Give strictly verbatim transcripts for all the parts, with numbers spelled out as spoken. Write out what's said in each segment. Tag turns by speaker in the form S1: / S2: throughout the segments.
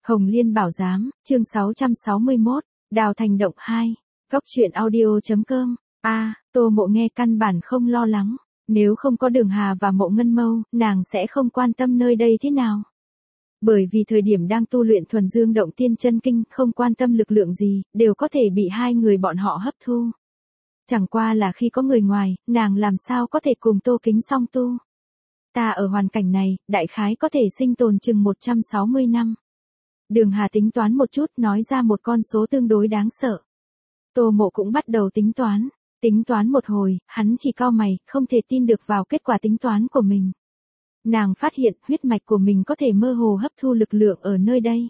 S1: Hồng Liên Bảo Giám, chương sáu trăm sáu mươi mốt, Đào Thành Động hai, Góc truyện audio.com. A, à, Tô Mộ nghe căn bản không lo lắng, nếu không có Đường Hà và Mộ Ngân Mâu, nàng sẽ không quan tâm nơi đây thế nào. Bởi vì thời điểm đang tu luyện thuần dương động tiên chân kinh, không quan tâm lực lượng gì, đều có thể bị hai người bọn họ hấp thu. Chẳng qua là khi có người ngoài, nàng làm sao có thể cùng Tô Kính song tu. Ta ở hoàn cảnh này, đại khái có thể sinh tồn chừng một trăm sáu mươi năm. Đường Hà tính toán một chút, nói ra một con số tương đối đáng sợ. Tô Mộ cũng bắt đầu tính toán. Tính toán một hồi, hắn chỉ cau mày, không thể tin được vào kết quả tính toán của mình. Nàng phát hiện huyết mạch của mình có thể mơ hồ hấp thu lực lượng ở nơi đây.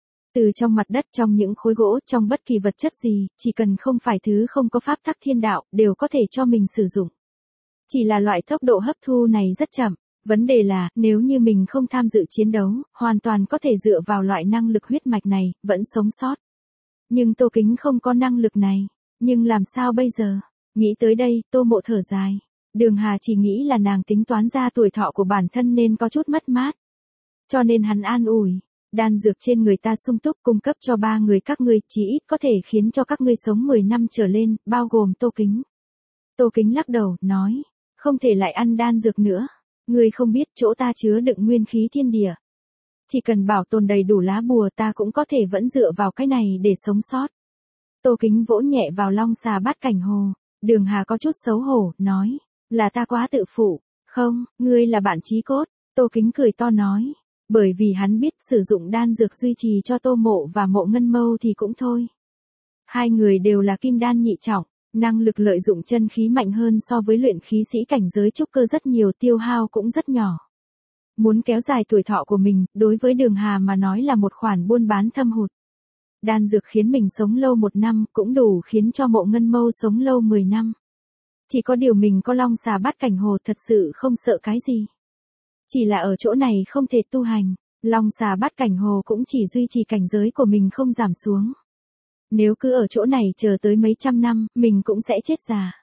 S1: Từ trong mặt đất, trong những khối gỗ, trong bất kỳ vật chất gì, chỉ cần không phải thứ không có pháp tắc thiên đạo, đều có thể cho mình sử dụng. Chỉ là loại tốc độ hấp thu này rất chậm. Vấn đề là, nếu như mình không tham dự chiến đấu, hoàn toàn có thể dựa vào loại năng lực huyết mạch này, vẫn sống sót. Nhưng Tô Kính không có năng lực này. Nhưng làm sao bây giờ? Nghĩ tới đây, Tô Mộ thở dài. Đường Hà chỉ nghĩ là nàng tính toán ra tuổi thọ của bản thân nên có chút mất mát. Cho nên hắn an ủi. Đan dược trên người ta sung túc, cung cấp cho ba người các ngươi, chí ít có thể khiến cho các ngươi sống mười năm trở lên, bao gồm Tô Kính. Tô Kính lắc đầu, nói. Không thể lại ăn đan dược nữa. Ngươi không biết chỗ ta chứa đựng nguyên khí thiên địa. Chỉ cần bảo tồn đầy đủ lá bùa ta cũng có thể vẫn dựa vào cái này để sống sót. Tô Kính vỗ nhẹ vào long xà bát cảnh hồ. Đường Hà có chút xấu hổ, nói. Là ta quá tự phụ. Không, ngươi là bạn chí cốt. Tô Kính cười to nói. Bởi vì hắn biết sử dụng đan dược duy trì cho Tô Mộ và Mộ Ngân Mâu thì cũng thôi. Hai người đều là kim đan nhị trọng. Năng lực lợi dụng chân khí mạnh hơn so với luyện khí sĩ cảnh giới trúc cơ rất nhiều, tiêu hao cũng rất nhỏ. Muốn kéo dài tuổi thọ của mình, đối với Đường Hà mà nói là một khoản buôn bán thâm hụt. Đan dược khiến mình sống lâu một năm, cũng đủ khiến cho Mộ Ngân Mâu sống lâu mười năm. Chỉ có điều mình có long xà bát cảnh hồ, thật sự không sợ cái gì. Chỉ là ở chỗ này không thể tu hành, long xà bát cảnh hồ cũng chỉ duy trì cảnh giới của mình không giảm xuống. Nếu cứ ở chỗ này chờ tới mấy trăm năm, mình cũng sẽ chết già.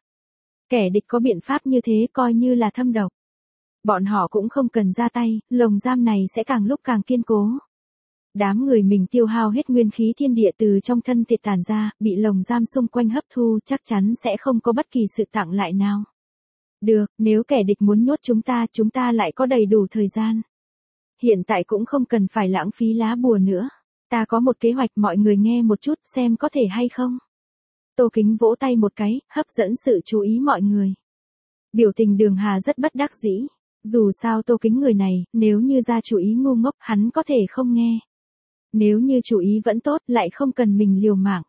S1: Kẻ địch có biện pháp như thế coi như là thâm độc. Bọn họ cũng không cần ra tay, lồng giam này sẽ càng lúc càng kiên cố. Đám người mình tiêu hao hết nguyên khí thiên địa từ trong thân thể tản ra, bị lồng giam xung quanh hấp thu, chắc chắn sẽ không có bất kỳ sự tặng lại nào. Được, nếu kẻ địch muốn nhốt chúng ta, chúng ta lại có đầy đủ thời gian. Hiện tại cũng không cần phải lãng phí lá bùa nữa. Ta có một kế hoạch, mọi người nghe một chút xem có thể hay không. Tô Kính vỗ tay một cái, hấp dẫn sự chú ý mọi người. Biểu tình Đường Hà rất bất đắc dĩ. Dù sao Tô Kính người này, nếu như ra chủ ý ngu ngốc, hắn có thể không nghe. Nếu như chủ ý vẫn tốt, lại không cần mình liều mạng.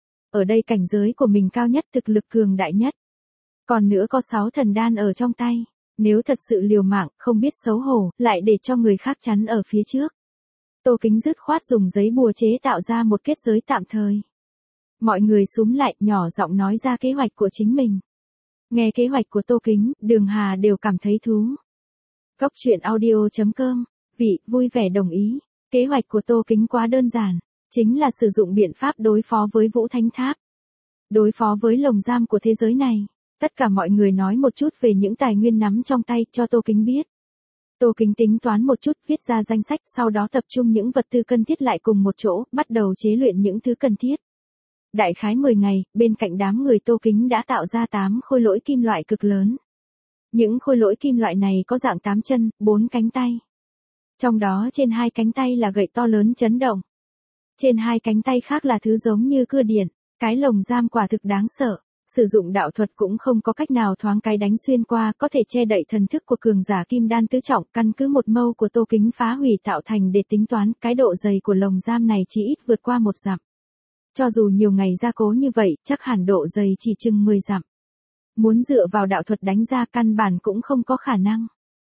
S1: Ở đây cảnh giới của mình cao nhất, thực lực cường đại nhất. Còn nữa có sáu thần đan ở trong tay. Nếu thật sự liều mạng, không biết xấu hổ, lại để cho người khác chắn ở phía trước. Tô Kính dứt khoát dùng giấy bùa chế tạo ra một kết giới tạm thời. Mọi người xúm lại, nhỏ giọng nói ra kế hoạch của chính mình. Nghe kế hoạch của Tô Kính, Đường Hà đều cảm thấy thú. Góc truyện audio.com, vị, vui vẻ đồng ý. Kế hoạch của Tô Kính quá đơn giản, chính là sử dụng biện pháp đối phó với Vũ Thánh Tháp. Đối phó với lồng giam của thế giới này. Tất cả mọi người nói một chút về những tài nguyên nắm trong tay cho Tô Kính biết. Tô Kính tính toán một chút, viết ra danh sách, sau đó tập trung những vật tư cần thiết lại cùng một chỗ, bắt đầu chế luyện những thứ cần thiết. Đại khái mười ngày, bên cạnh đám người Tô Kính đã tạo ra tám khôi lỗi kim loại cực lớn. Những khôi lỗi kim loại này có dạng tám chân, bốn cánh tay. Trong đó trên hai cánh tay là gậy to lớn chấn động. Trên hai cánh tay khác là thứ giống như cưa điện, cái lồng giam quả thực đáng sợ. Sử dụng đạo thuật cũng không có cách nào thoáng cái đánh xuyên qua, có thể che đậy thần thức của cường giả kim đan tứ trọng, căn cứ một mâu của Tô Kính phá hủy tạo thành để tính toán, cái độ dày của lồng giam này chỉ ít vượt qua một dặm. Cho dù nhiều ngày gia cố như vậy, chắc hẳn độ dày chỉ chừng mười dặm. Muốn dựa vào đạo thuật đánh ra căn bản cũng không có khả năng.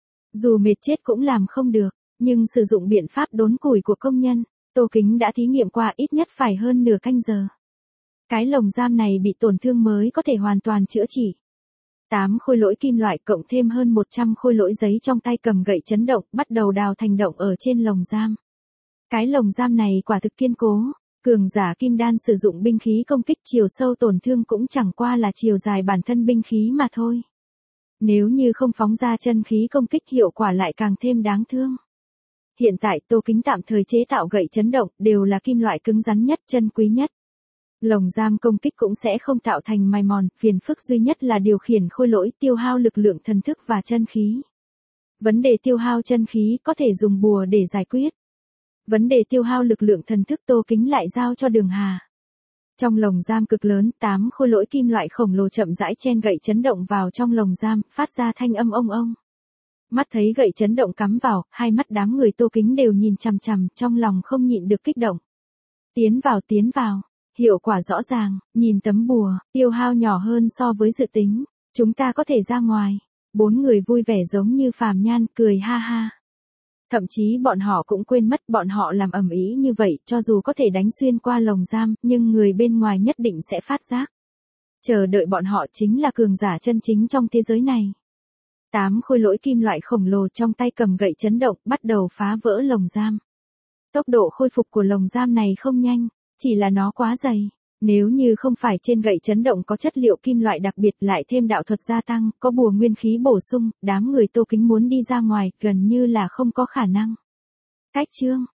S1: Dù mệt chết cũng làm không được, nhưng sử dụng biện pháp đốn củi của công nhân, Tô Kính đã thí nghiệm qua, ít nhất phải hơn nửa canh giờ. Cái lồng giam này bị tổn thương mới có thể hoàn toàn chữa trị. tám khôi lỗi kim loại cộng thêm hơn một trăm khôi lỗi giấy trong tay cầm gậy chấn động, bắt đầu đào thành động ở trên lồng giam. Cái lồng giam này quả thực kiên cố. Cường giả kim đan sử dụng binh khí công kích, chiều sâu tổn thương cũng chẳng qua là chiều dài bản thân binh khí mà thôi. Nếu như không phóng ra chân khí công kích, hiệu quả lại càng thêm đáng thương. Hiện tại Tô Kính tạm thời chế tạo gậy chấn động đều là kim loại cứng rắn nhất, chân quý nhất. Lồng giam công kích cũng sẽ không tạo thành mài mòn, phiền phức duy nhất là điều khiển khôi lỗi, tiêu hao lực lượng thần thức và chân khí. Vấn đề tiêu hao chân khí có thể dùng bùa để giải quyết. Vấn đề tiêu hao lực lượng thần thức Tô Kính lại giao cho Đường Hà. Trong lồng giam cực lớn, tám khôi lỗi kim loại khổng lồ chậm rãi chen gậy chấn động vào trong lồng giam, phát ra thanh âm ông ông. Mắt thấy gậy chấn động cắm vào, hai mắt đám người Tô Kính đều nhìn chằm chằm, trong lòng không nhịn được kích động. Tiến vào, tiến vào. Hiệu quả rõ ràng, nhìn tấm bùa, tiêu hao nhỏ hơn so với dự tính. Chúng ta có thể ra ngoài. Bốn người vui vẻ giống như phàm nhan, cười ha ha. Thậm chí bọn họ cũng quên mất bọn họ làm ầm ĩ như vậy, cho dù có thể đánh xuyên qua lồng giam, nhưng người bên ngoài nhất định sẽ phát giác. Chờ đợi bọn họ chính là cường giả chân chính trong thế giới này. Tám khôi lỗi kim loại khổng lồ trong tay cầm gậy chấn động, bắt đầu phá vỡ lồng giam. Tốc độ khôi phục của lồng giam này không nhanh, chỉ là nó quá dày. Nếu như không phải trên gậy chấn động có chất liệu kim loại đặc biệt lại thêm đạo thuật gia tăng, có bùa nguyên khí bổ sung, đám người Tô Kính muốn đi ra ngoài gần như là không có khả năng. Cách chương